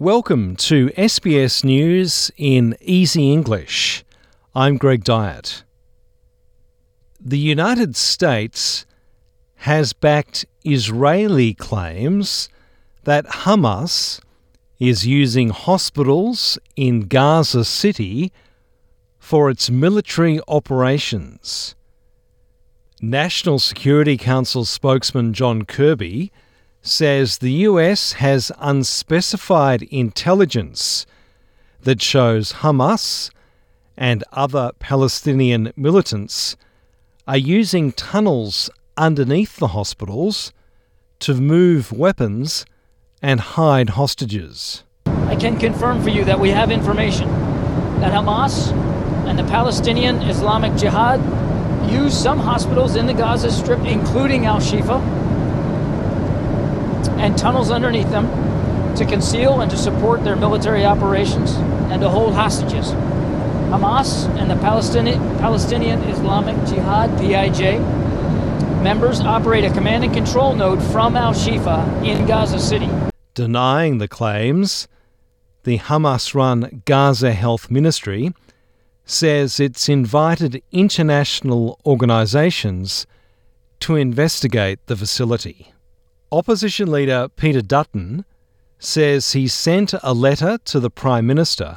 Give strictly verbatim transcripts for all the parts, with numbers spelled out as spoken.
Welcome to S B S News in Easy English. I'm Greg Dyett. The United States has backed Israeli claims that Hamas is using hospitals in Gaza City for its military operations. National Security Council spokesman John Kirby says the U S has unspecified intelligence that shows Hamas and other Palestinian militants are using tunnels underneath the hospitals to move weapons and hide hostages. I can confirm for you that we have information that Hamas and the Palestinian Islamic Jihad use some hospitals in the Gaza Strip, including Al-Shifa, and tunnels underneath them to conceal and to support their military operations and to hold hostages. Hamas and the Palestinian, Palestinian Islamic Jihad, P I J, members operate a command and control node from Al-Shifa in Gaza City. Denying the claims, the Hamas-run Gaza Health Ministry says it's invited international organisations to investigate the facility. Opposition leader Peter Dutton says he sent a letter to the Prime Minister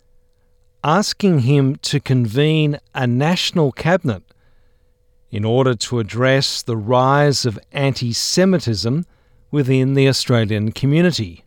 asking him to convene a national cabinet in order to address the rise of anti-Semitism within the Australian community.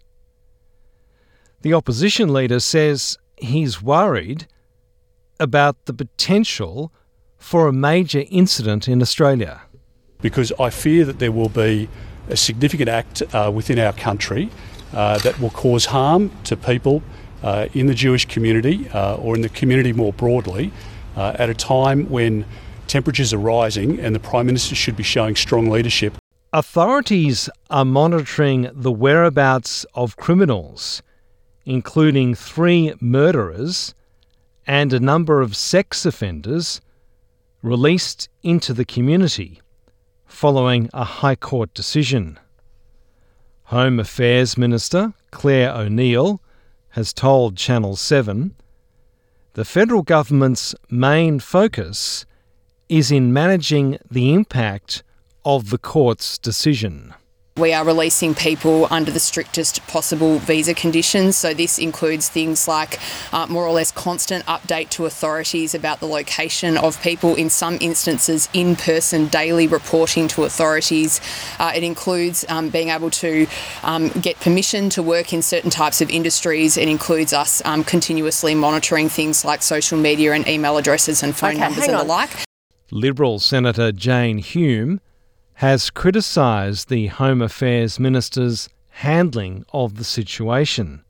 The opposition leader says he's worried about the potential for a major incident in Australia. Because I fear that there will be a significant act uh, within our country uh, that will cause harm to people uh, in the Jewish community uh, or in the community more broadly uh, at a time when temperatures are rising and the Prime Minister should be showing strong leadership. Authorities are monitoring the whereabouts of criminals, including three murderers and a number of sex offenders released into the community following a High Court decision. Home Affairs Minister Clare O'Neil has told Channel seven the federal government's main focus is in managing the impact of the court's decision. We are releasing people under the strictest possible visa conditions. So this includes things like uh, more or less constant update to authorities about the location of people, in some instances in-person daily reporting to authorities. Uh, it includes um, being able to um, get permission to work in certain types of industries. It includes us um, continuously monitoring things like social media and email addresses and phone okay, numbers and on. the like. Liberal Senator Jane Hume has criticised the Home Affairs Minister's handling of the situation.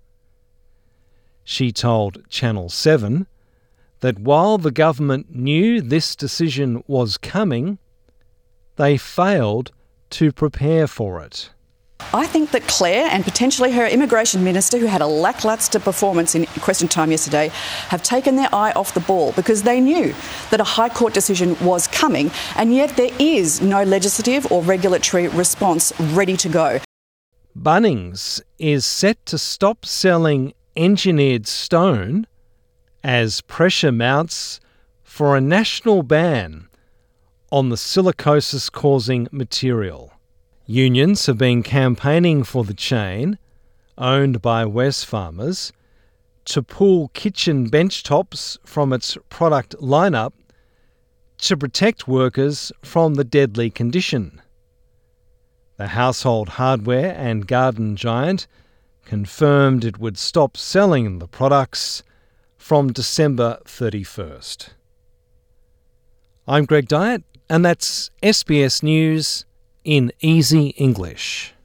She told Channel seven that while the government knew this decision was coming, they failed to prepare for it. I think that Clare and potentially her immigration minister, who had a lacklustre performance in question time yesterday, have taken their eye off the ball because they knew that a High Court decision was coming, and yet there is no legislative or regulatory response ready to go. Bunnings is set to stop selling engineered stone as pressure mounts for a national ban on the silicosis-causing material. Unions have been campaigning for the chain, owned by Wesfarmers, to pull kitchen benchtops from its product lineup to protect workers from the deadly condition. The household hardware and garden giant confirmed it would stop selling the products from December thirty-first. I'm Greg Dyett, and that's S B S News in Easy English.